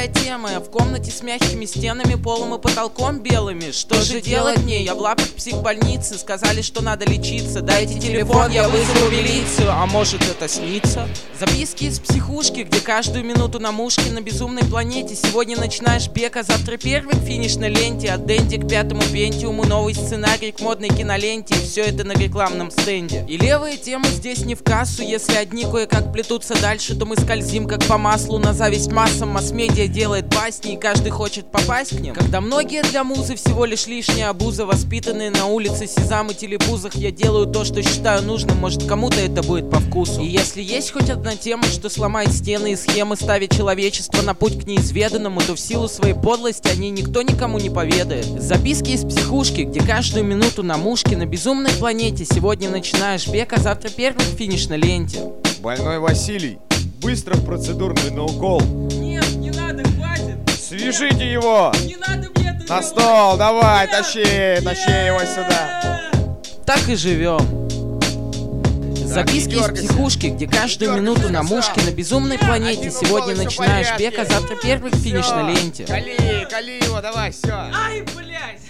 Старая тема, в комнате с мягкими стенами, полом и потолком белыми. Что же делать мне? Я в лапах психбольницы. Сказали, что надо лечиться. Дайте телефон, я вызову милицию. А может, это снится? Записки из психушки, где каждую минуту на мушке. На безумной планете. Сегодня начинаешь бег, а завтра первый к финишной ленте. От Дэнди к пятому пентиуму. Новый сценарий к модной киноленте. И все это на рекламном стенде. И левые темы здесь не в кассу. Если одни кое-как плетутся дальше, то мы скользим как по маслу. На зависть массам масс-медиа делает басни, и каждый хочет попасть к ним. Когда многие для музы всего лишь лишняя обуза. Воспитанные на улице сезам и телепузах. Я делаю то, что считаю нужным. Может, кому-то это будет по вкусу. И если есть хоть одна тема, что сломает стены и схемы, ставит человечество на путь к неизведанному, то в силу своей подлости о ней никто никому не поведает. Записки из психушки, где каждую минуту на мушке. На безумной планете. Сегодня начинаешь бег, а завтра первый в финишной ленте. Больной Василий, быстро в процедурный на укол. Нет, не надо, хватит. Свяжите его. Не надо мне это. На стол, давай, тащи его сюда. Так и живем. Записки из психушки, где каждую минуту на мушке. На безумной планете. Сегодня начинаешь бег, а завтра первый к финишной ленте. Кали его, давай, все. Ай, блядь.